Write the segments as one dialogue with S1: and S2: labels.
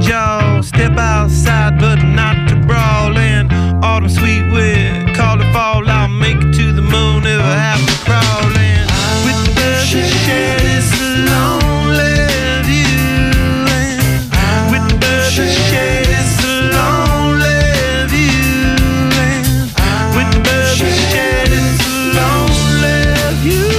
S1: jaw. Step outside, but not to brawl. And autumn sweet wind, call it fall. I'll make it to the moon if I have to crawl. And with the birds that share this lonely view. And with the birds that share this lonely view. And with the birds that share this lonely view.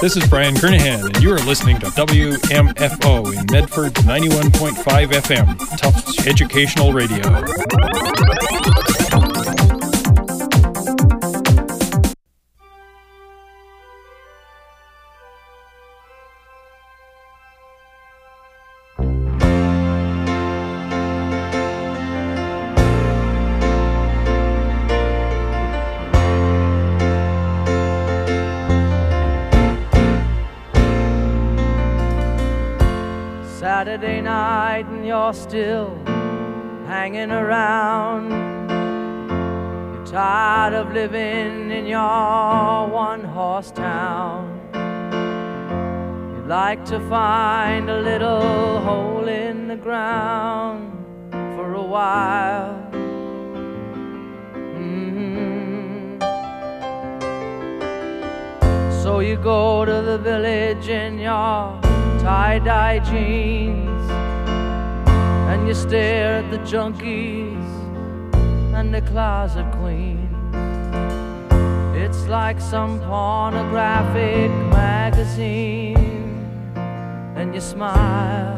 S2: This is Brian Kernahan, and you are listening to WMFO in Medford 91.5 FM, Tufts Educational Radio.
S3: Saturday night and you're still hanging around. You're tired of living in your one-horse town. You'd like to find a little hole in the ground for a while. So you go to the village in your tie-dye jeans, and you stare at the junkies and the closet queens. It's like some pornographic magazine, and you smile.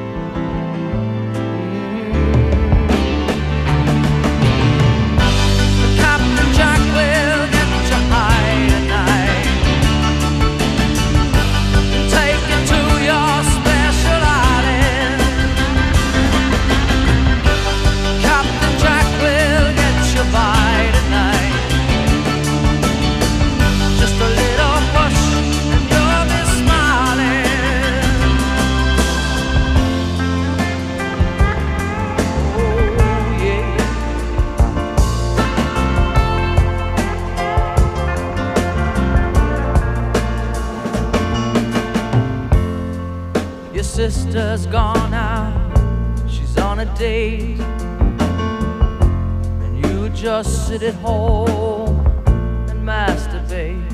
S3: The Captain Jack will get you high tonight, take you to your special island. Captain Jack will get you by tonight. Just a little push and you'll be smiling. Oh yeah. Your sister's gone out, she's on a date, and you just sit at home and masturbate.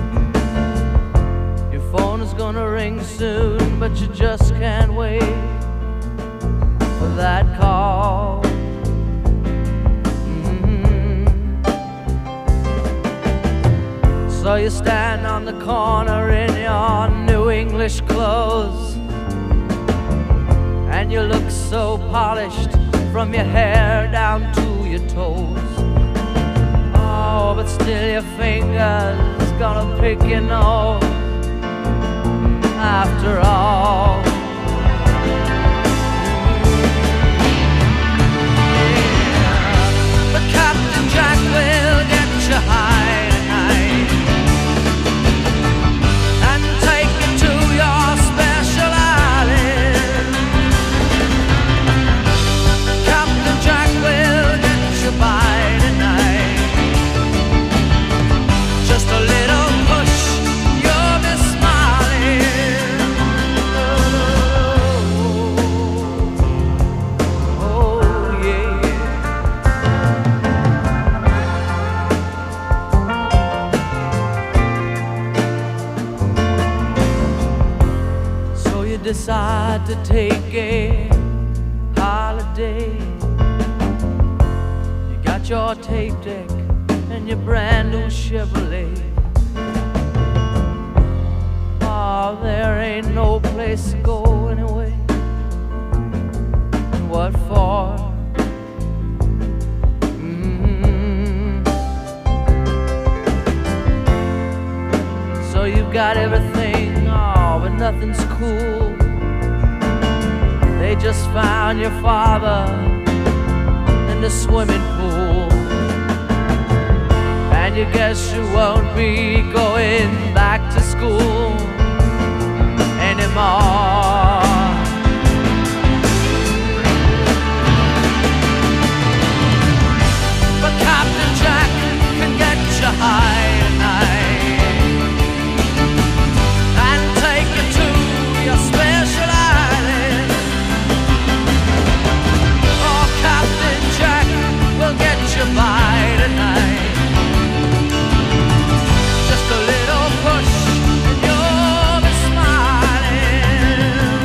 S3: Your phone is gonna ring soon, but you just can't wait for that call. So you stand on the corner in your new English clothes, and you look so polished from your hair down to your toes. Oh, but still your fingers gonna pick your nose after all. Yeah. But Captain Jack will get you high tonight and take you to your special island. Captain Jack will get you by tonight. Just a little push, you'll be smiling. Oh yeah. So you decide to take a holiday. You got your tape deck and your brand new Chevrolet. Oh, there ain't no place to go anyway. And what for? So you've got everything, oh, but nothing's cool. They just found your father in the swimming pool, and you guess you won't be going back to school anymore. But Captain Jack can get you high tonight and take you to your special island. Oh, Captain Jack will get you by tonight. Just a little push and you'll be smiling.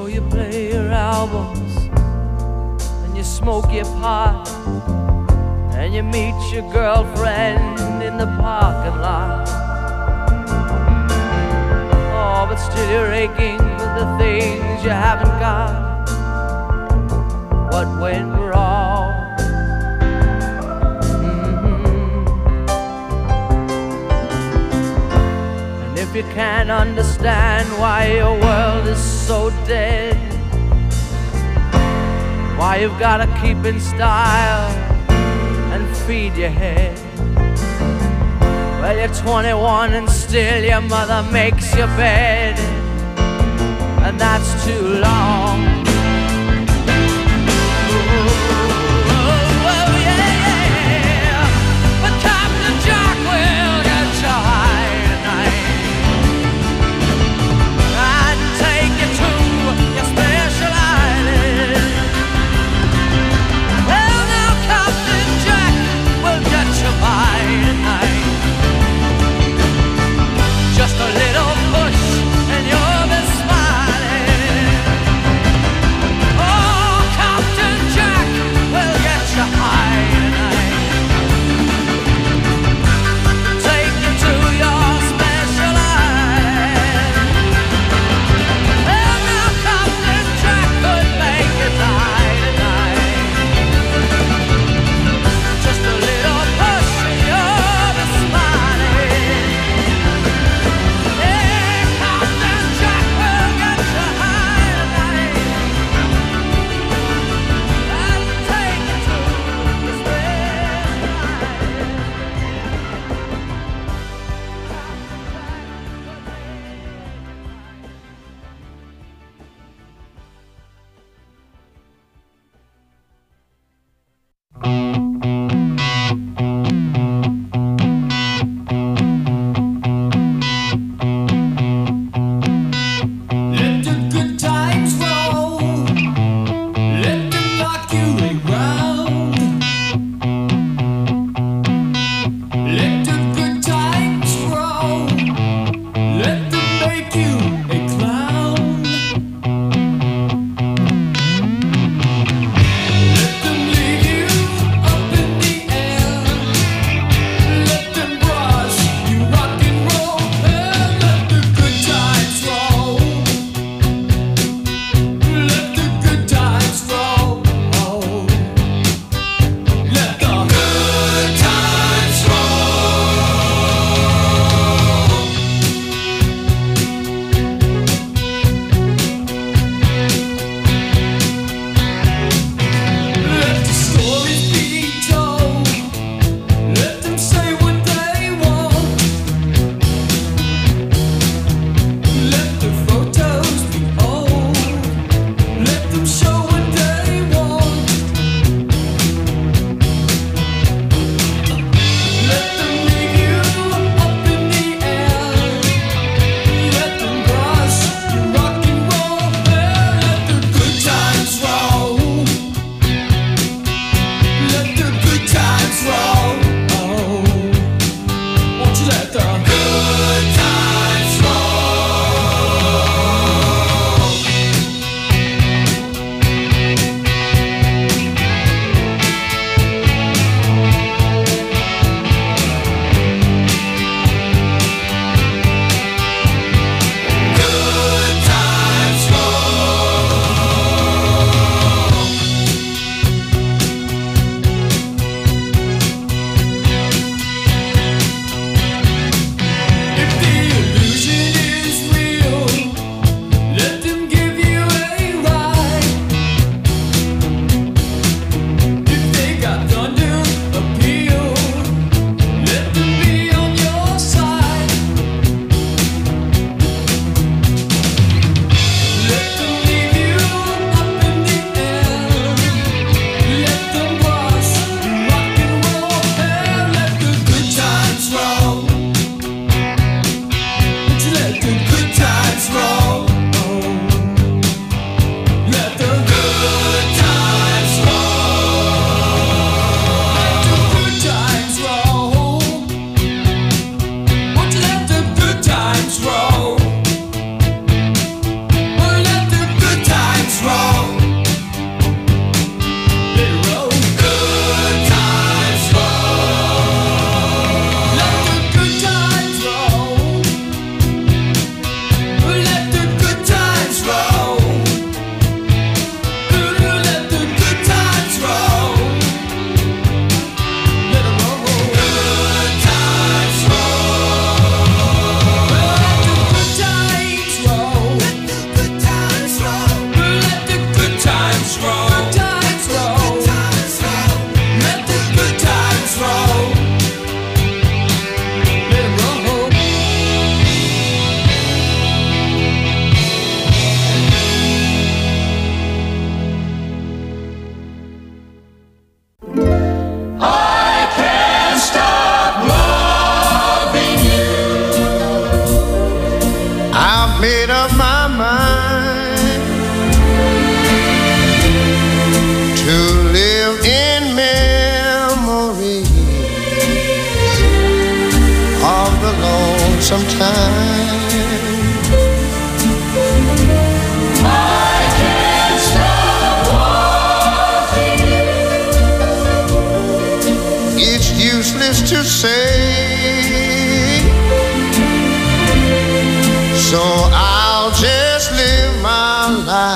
S3: know you play your albums and you smoke your pot and you meet your girlfriend in the parking lot. Oh, but still you're aching for the things you haven't got. What went wrong? And if you can't understand why your world is so dead, why you've gotta keep in style and feed your head, well, you're 21 and still your mother makes your bed, and that's too long. Just a little push and you'll be smiling.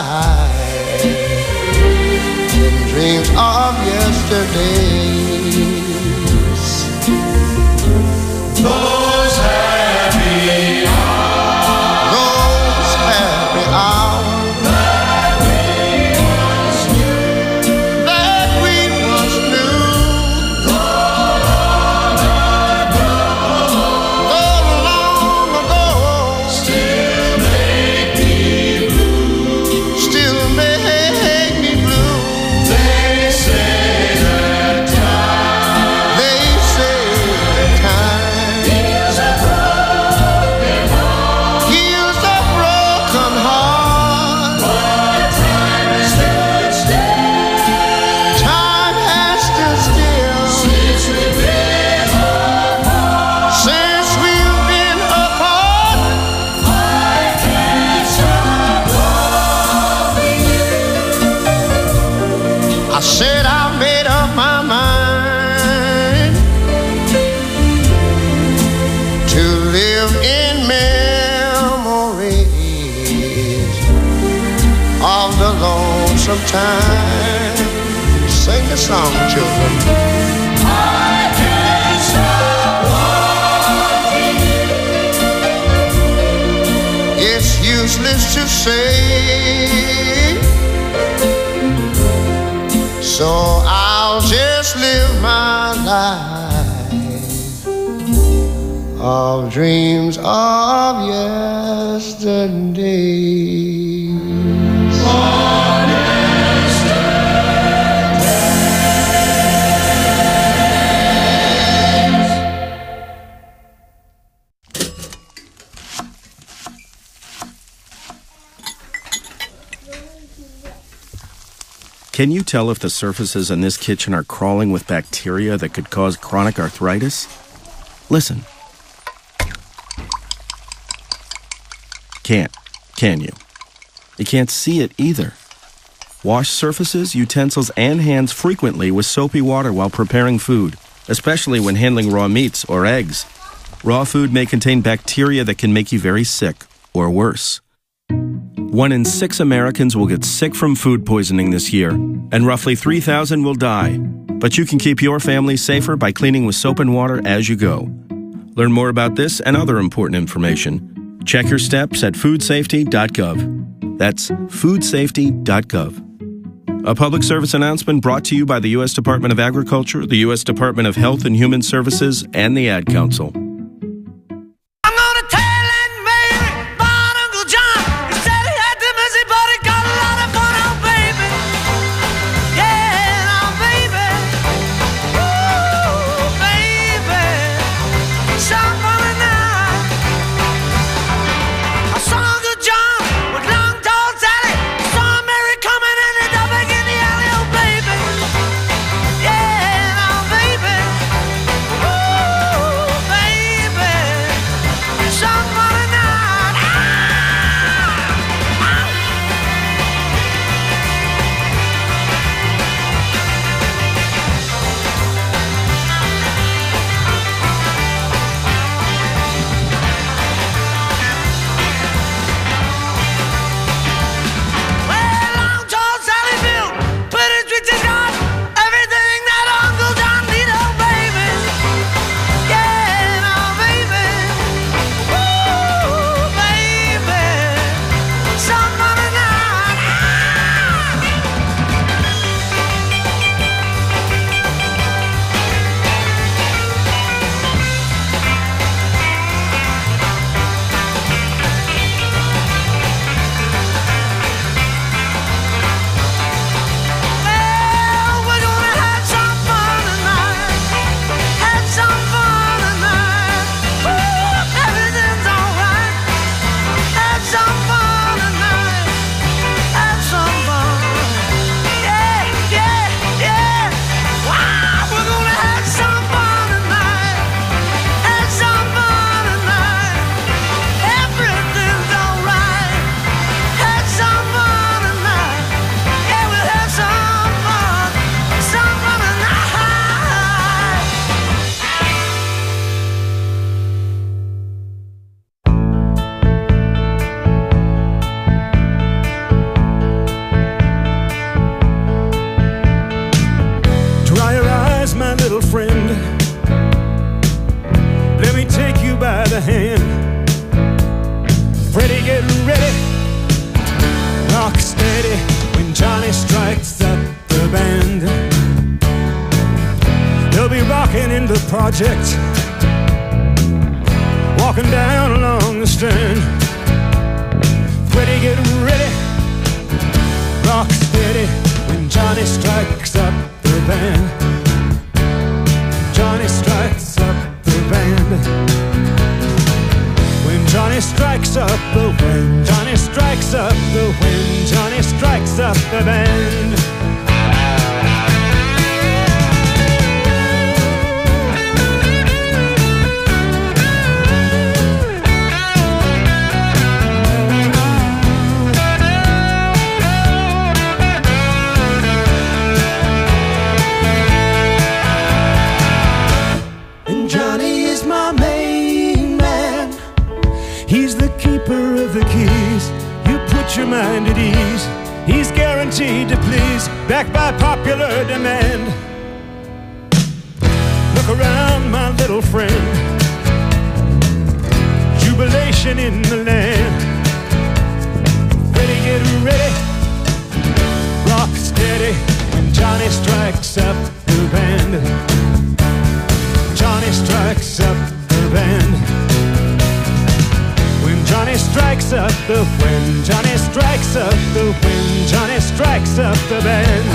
S4: life in dreams of yesterdays. Those happy hours, those happy hours that we once knew. Long ago, still make me blue. Still make me blue. They say that time heals a broken heart. Heals a broken heart. But time has stood still. Time has stood still since we've been apart. Since we've been apart. I can't stop loving you. I said I made up my mind to live in memories of the lonesome time. Sing the song, children. I can't stop loving you. It's useless to say, so I'll just live my life of dreams of yesterdays.
S5: Can you tell if the surfaces in this kitchen are crawling with bacteria that could cause chronic arthritis? Listen. Can't, can you? You can't see it either. Wash surfaces, utensils, and hands frequently with soapy water while preparing food, especially when handling raw meats or eggs. Raw food may contain bacteria that can make you very sick, or worse. 1 in 6 Americans will get sick from food poisoning this year, and roughly 3,000 will die. But you can keep your family safer by cleaning with soap and water as you go. Learn more about this and other important information. Check your steps at foodsafety.gov. That's foodsafety.gov. A public service announcement brought to you by the U.S. Department of Agriculture, the U.S. Department of Health and Human Services, and the Ad Council.
S3: I'm gonna tell Aunt Mary about Uncle John. He said he had the mercy, but he got a lot of fun, oh baby. Yeah, now baby. Ooh, baby. Some funny night. I saw Uncle John with long tall Sally. I saw Mary coming in the dog in the alley, oh baby. Yeah, now baby. Ooh, baby.
S6: project, walking down along the strand. Ready, get ready, rock steady when Johnny strikes up the band. Johnny strikes up the band. When Johnny strikes up the wind, Johnny strikes up the wind, Johnny strikes up the band. And Johnny is my main man. He's the keeper of the keys. You put your mind at ease. He's guaranteed to please, backed by popular demand. Look around, my little friend. Jubilation in the land. Ready, get ready, rock steady when Johnny strikes up the band. Johnny strikes up the band. When Johnny strikes up the wind, Johnny strikes up the wind, Johnny strikes up the band.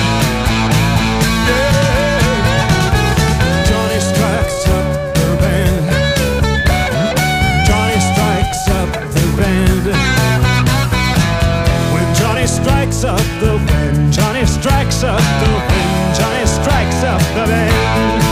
S6: Yeah. Johnny strikes up the band. Johnny strikes up the band. When Johnny strikes up the wind, Johnny strikes up the wind, Johnny strikes up the band.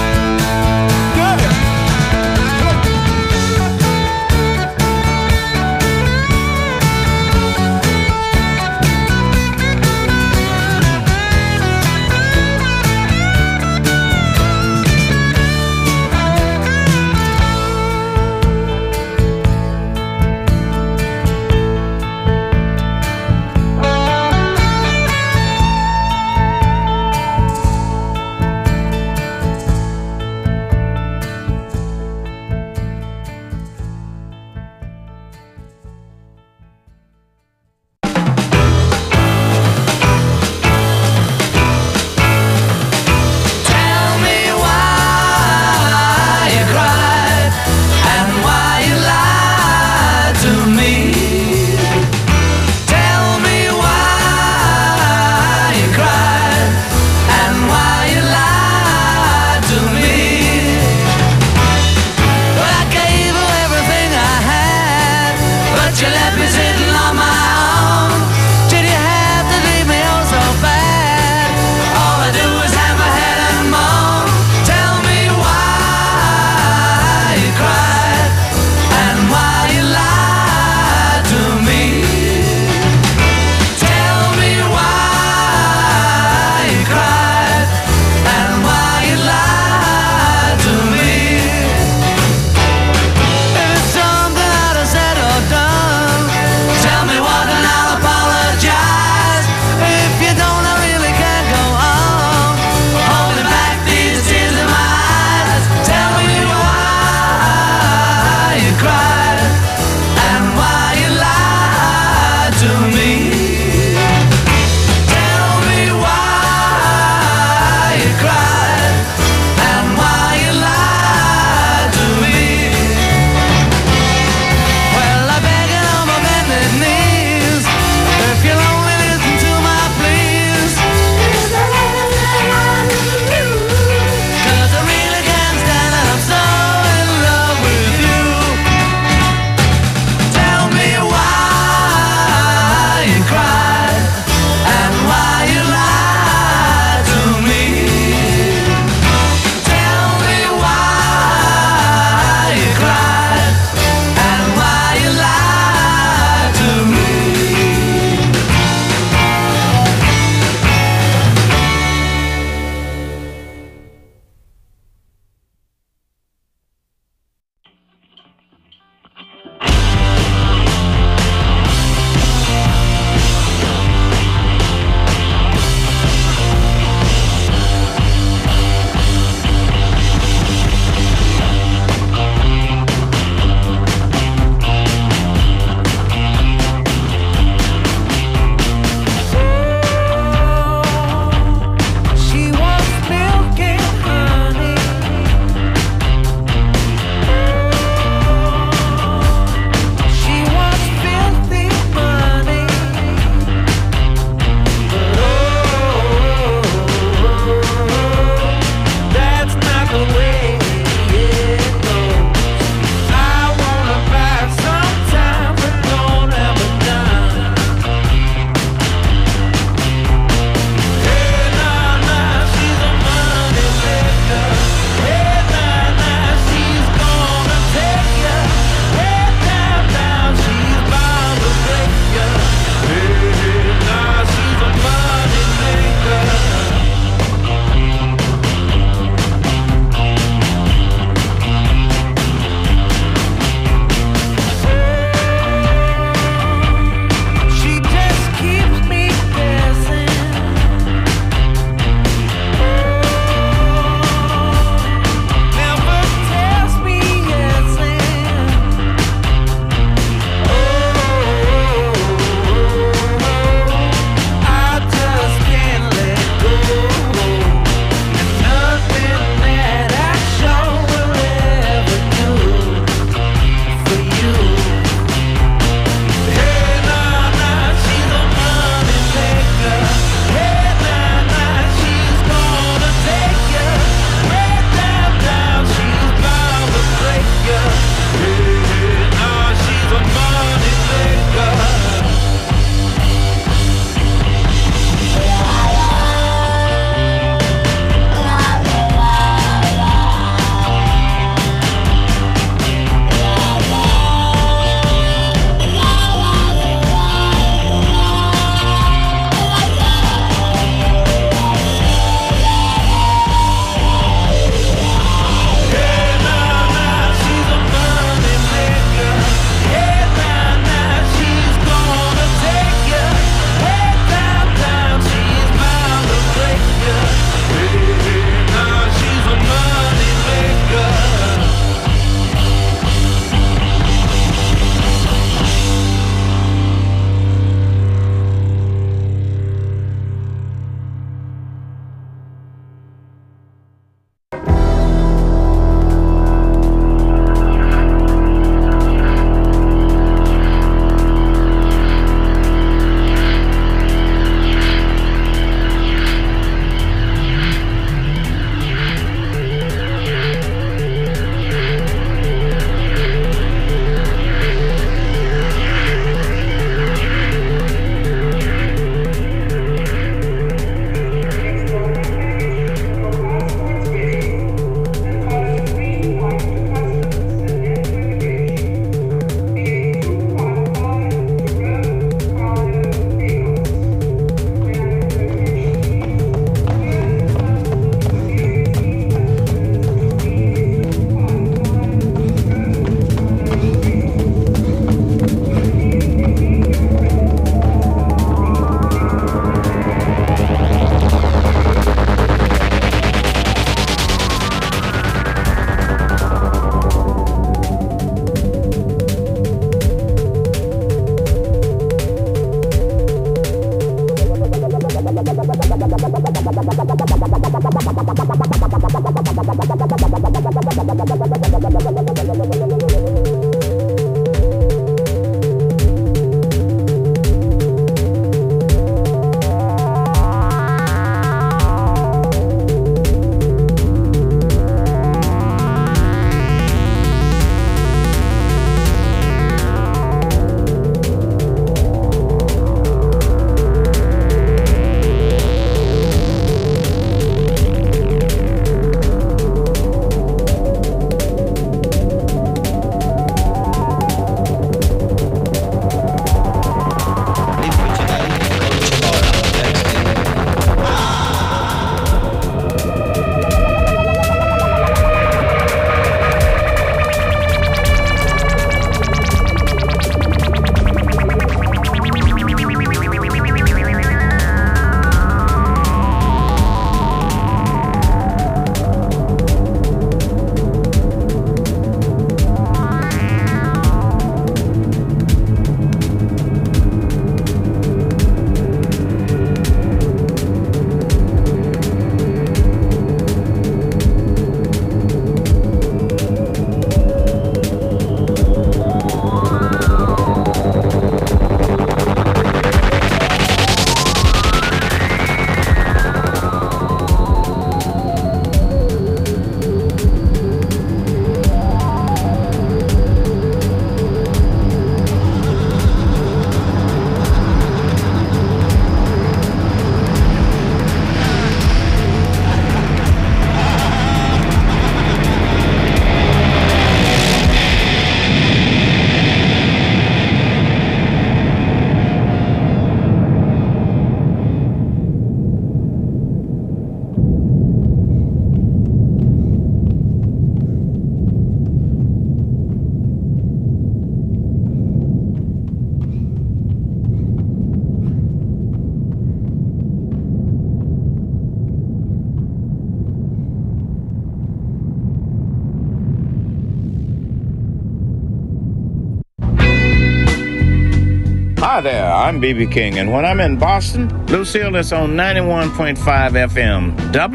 S7: Hi there, I'm B.B. King, and when I'm in Boston, Lucille is on 91.5 FM,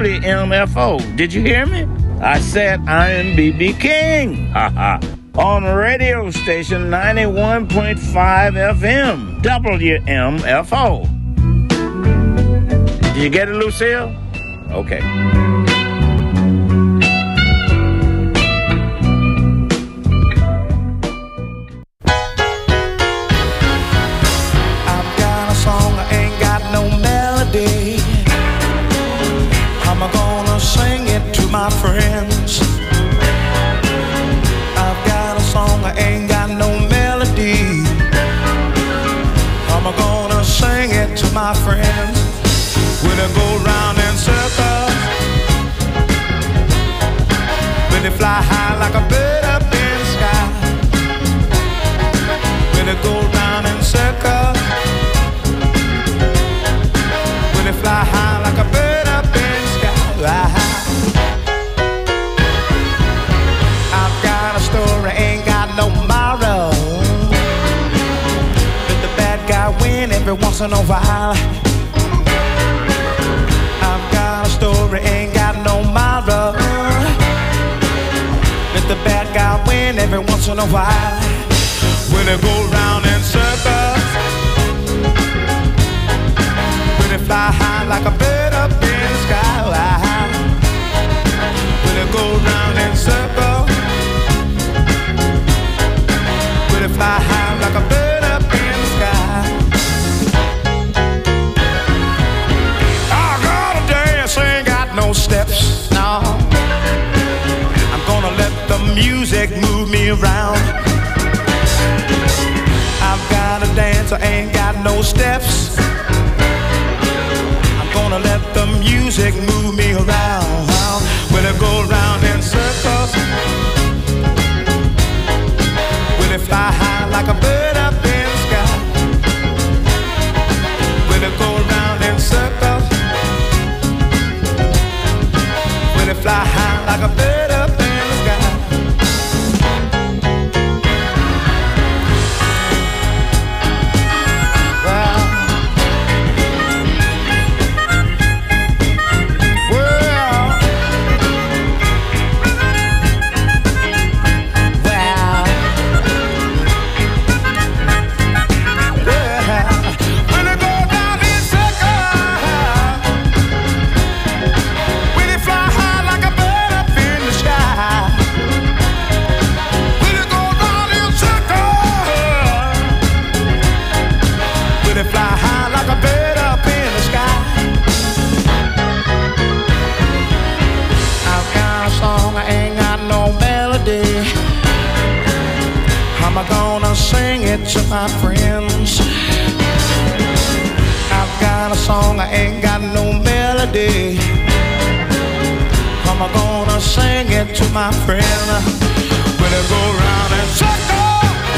S7: WMFO. Did you hear me? I said I am B.B. King. On radio station 91.5 FM, WMFO. Did you get it, Lucille? Okay.
S8: My friends, I've got a song, I ain't got no melody. I'm gonna sing it to my friends. When I go round in circles, when they fly high like a bird up in the sky. When they go round in circles, when they fly high like a bird up in the sky. Story ain't got no moral, but the bad guy win every once in a while. I've got a story ain't got no moral, but the bad guy win every once in a while. When they go round in circles, when they fly high like a bird up in the sky. When they go round in circles, fly high like a bird up in the sky. I gotta dance, ain't got no steps, no. I'm gonna let the music move me around. I've gotta dance, I ain't got no steps. I'm gonna let the music move me around. When I go round in circles, fly high like a bird up in the sky. When it go round in circles, when it fly high like a bird up in the sky. Well, it to my friends. I've got a song, I ain't got no melody. I'm gonna sing it to my friend. When it go round and circle,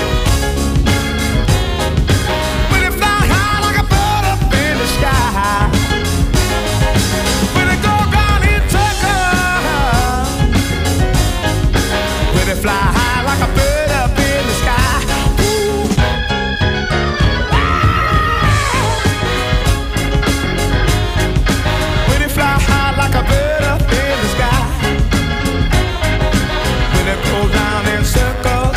S8: when it fly high like a bird up in the sky. When it go round and circle, when it fly high like a bird up in the sky. When it fly high like a bird up in the sky. When it goes round in circles,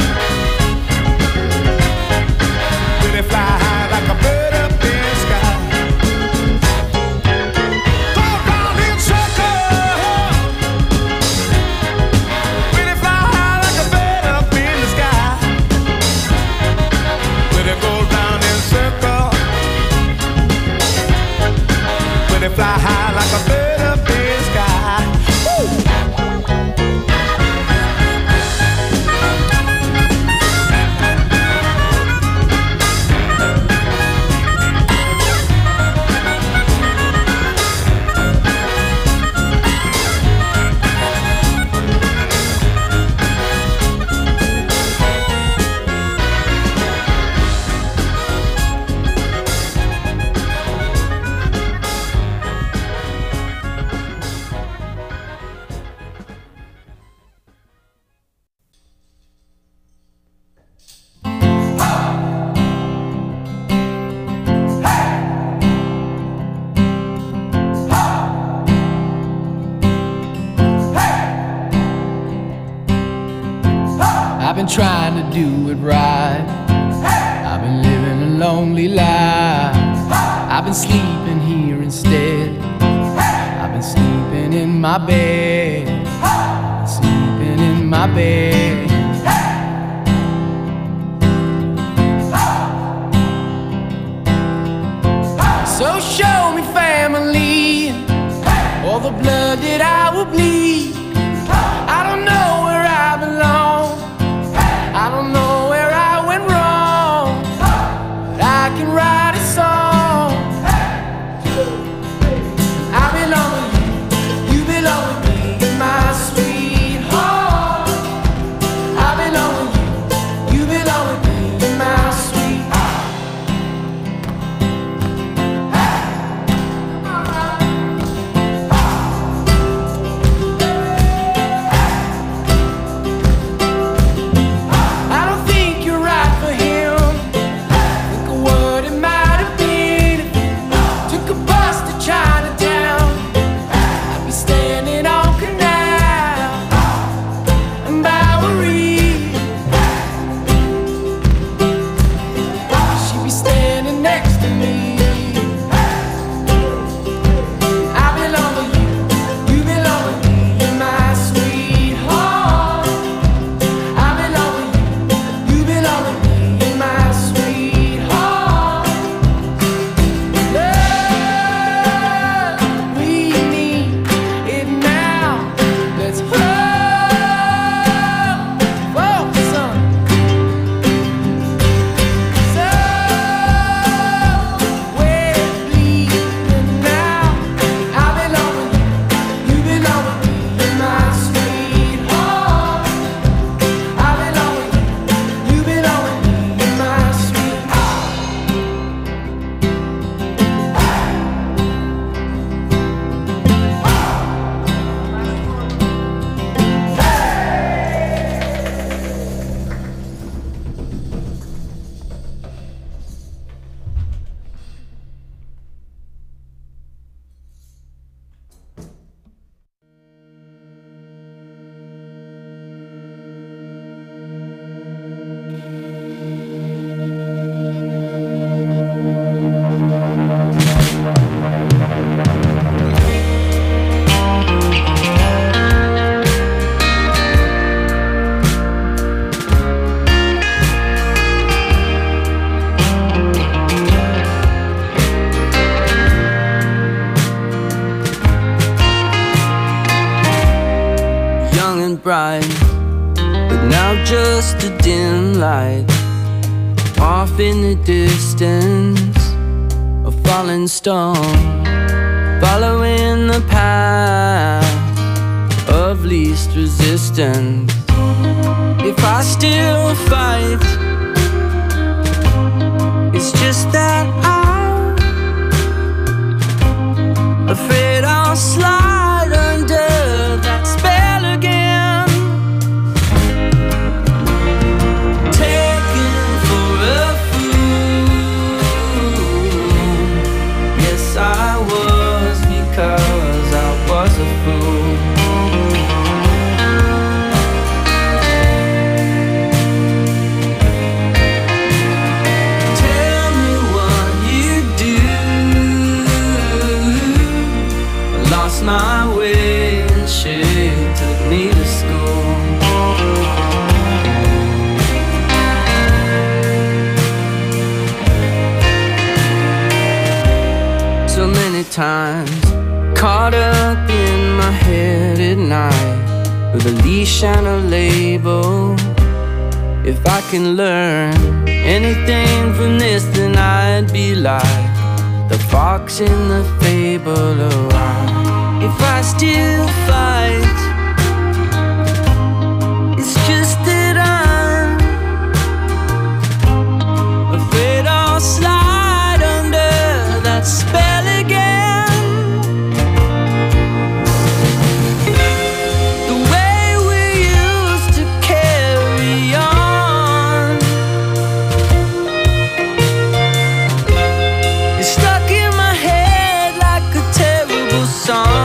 S8: when it fly high like a bird up in the sky. Go round in circles, when it fly high like a bird up in the sky. When it goes round in circles, when it fly high like a bird up in the sky. Woo!
S9: I've been trying to do it right. I've been living a lonely life. I've been sleeping here instead. I've been sleeping in my bed. Sleeping in my bed. So show me family, all the blood that I will bleed. I don't know where I belong. I don't know where I went wrong, but I can write a song. I belong with you, you belong with me, you're my sweetheart. I belong with you, you belong with me, you're my sweetheart. I don't think you're right for him. Think of what it might have been if you took a bus to Chinatown. I'd be standing on Canal and Bowery. She'd be standing next to me. I belong with you, you belong with me, you're my sweetheart. I belong with you, you belong with me, you're my sweetheart. Love, we need it now. Let's focus on we're bleeding now. I belong with you, you belong with me, you're my sweetheart. I belong with you, you belong with me, you're my sweetheart.
S10: Young and bright, but now just a dim light. Off in the distance, a falling stone, following the path of least resistance. If I still fight, it's just that I'm afraid I'll slide under that spell again. Taken for a fool. Yes, I was, because I was a fool. My way and she took me to school. So many times caught up in my head at night with a leash and a label. If I can learn anything from this, then I'd be like the fox in the fable. Oh, if I still fight, it's just that I'm afraid I'll slide under that spell again. The way we used to carry on is stuck in my head like a terrible song.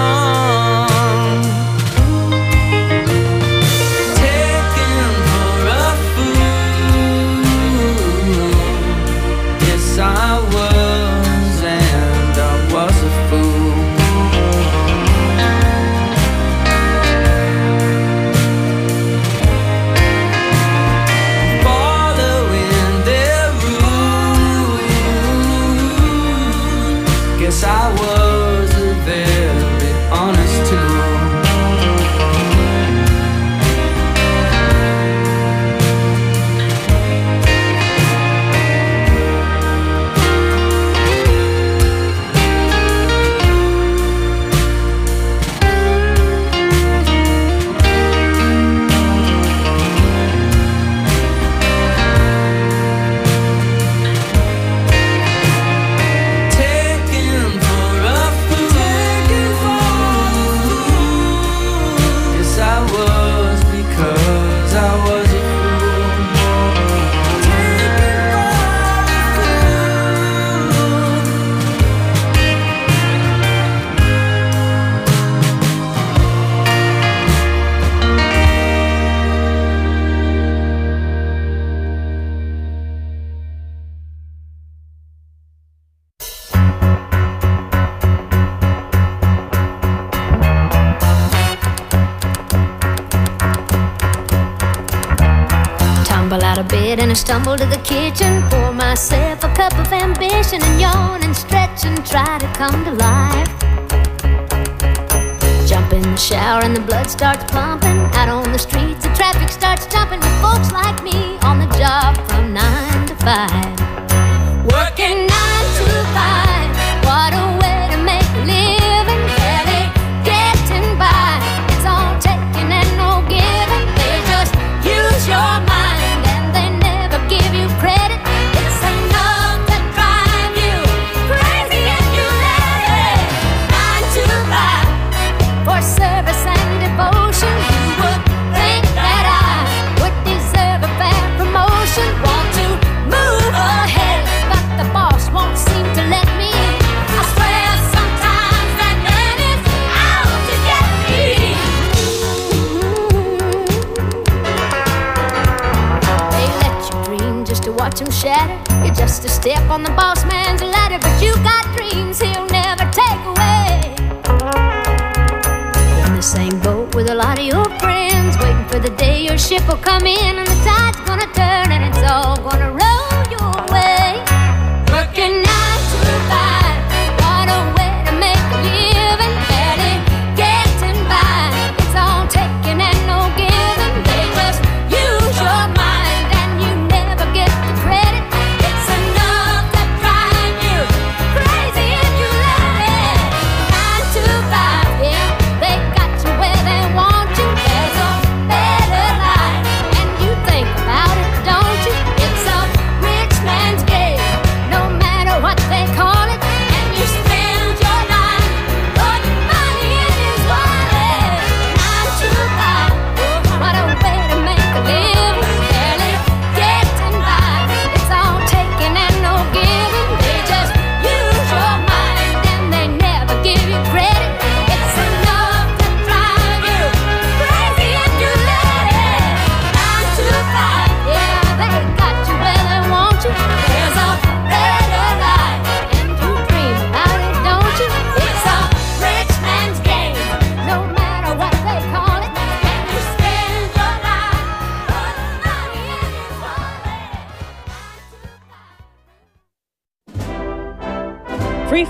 S11: And I stumble to the kitchen, pour myself a cup of ambition, and yawn and stretch and try to come to life. Jump in the shower and the blood starts pumping. Out on the streets the traffic starts jumping, with folks like me on the job from 9 to 5. Working 9 to 5, what a way to make a living. Barely getting by, it's all taking and no giving. They just use your mind, give you credit. It's enough to drive you crazy if you let it. 9 to 5 for service and devotion. You would think that I would deserve a fair promotion. Want to move ahead, but the boss won't seem to let me. I swear sometimes that man is out to get me. They let you dream just to watch him shatter. You're just a step on the boss man's ladder, but you got dreams he'll never take away. You're in the same boat with a lot of your friends, waiting for the day your ship will come in and the tide's gonna turn and it's all gonna roll your way. Working 9 to 5, what a way to make a living. Barely getting by, it's all taking and no giving. They just use your mind and you never get the credit.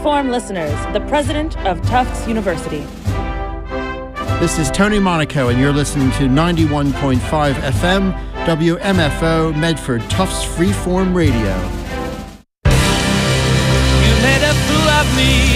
S12: Freeform listeners, the president of Tufts University.
S13: This is Tony Monaco, and you're listening to 91.5 FM, WMFO, Medford, Tufts Freeform Radio.
S9: You made a fool of me.